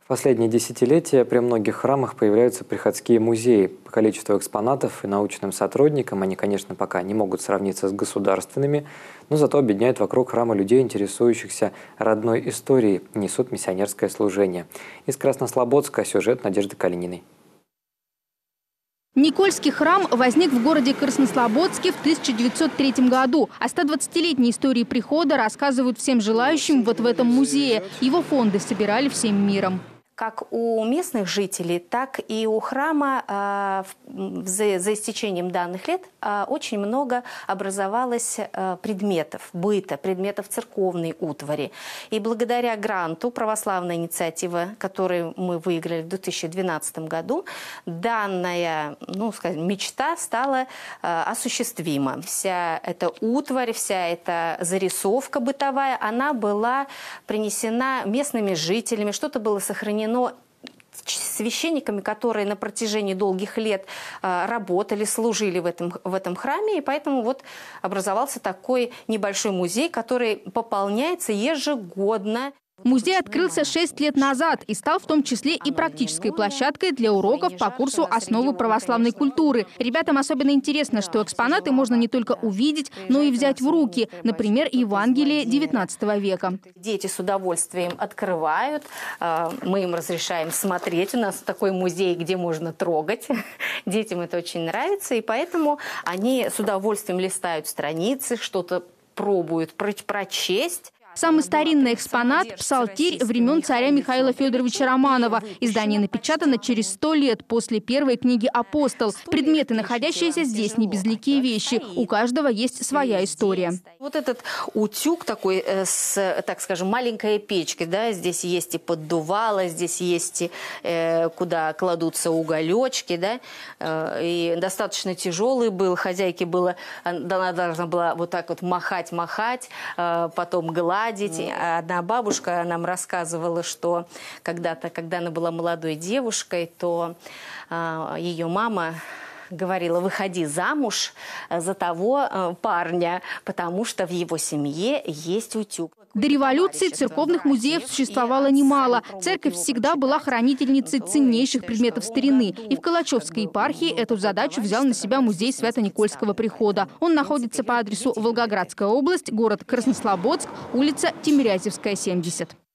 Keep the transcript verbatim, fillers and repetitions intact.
В последние десятилетия при многих храмах появляются приходские музеи. По количеству экспонатов и научным сотрудникам они, конечно, пока не могут сравниться с государственными, но зато объединяют вокруг храма людей, интересующихся родной историей, несут миссионерское служение. Из Краснослободска сюжет Надежды Калининой. Никольский храм возник в городе Краснослободске в тысяча девятьсот третьем году. О стодвадцатилетней истории прихода рассказывают всем желающим вот в этом музее. Его фонды собирали всем миром. Как у местных жителей, так и у храма э, за, за истечением данных лет э, очень много образовалось э, предметов быта, предметов церковной утвари. И благодаря гранту «Православная инициатива», который мы выиграли в две тысячи двенадцатом году, данная, ну, скажем, мечта стала э, осуществима. Вся эта утварь, вся эта зарисовка бытовая, она была принесена местными жителями, что-то было сохранено священниками, которые на протяжении долгих лет э, работали, служили в этом, в этом храме. И поэтому вот образовался такой небольшой музей, который пополняется ежегодно. Музей открылся шесть лет назад и стал в том числе и практической площадкой для уроков по курсу «Основы православной культуры». Ребятам особенно интересно, что экспонаты можно не только увидеть, но и взять в руки. Например, Евангелие девятнадцатого века. Дети с удовольствием открывают, мы им разрешаем смотреть. У нас такой музей, где можно трогать. Детям это очень нравится, и поэтому они с удовольствием листают страницы, что-то пробуют прочесть. Самый старинный экспонат – псалтирь времен царя Михаила Федоровича Романова. Издание напечатано через сто лет после первой книги «Апостол». Предметы, находящиеся здесь, не безликие вещи. У каждого есть своя история. Вот этот утюг такой с, так скажем, маленькой печкой. Да? Здесь есть и поддувало, здесь есть и э, куда кладутся уголечки. Да? Э, и достаточно тяжелый был. Хозяйке было, она должна была вот так вот махать-махать, э, потом гладить. Одна бабушка нам рассказывала, что когда-то, когда она была молодой девушкой, то э, ее мама говорила: выходи замуж за того э, парня, потому что в его семье есть утюг. До революции церковных музеев существовало немало. Церковь всегда была хранительницей ценнейших предметов старины. И в Калачевской епархии эту задачу взял на себя музей Свято-Никольского прихода. Он находится по адресу Волгоградская область, город Краснослободск, улица Тимирязевская, семьдесят.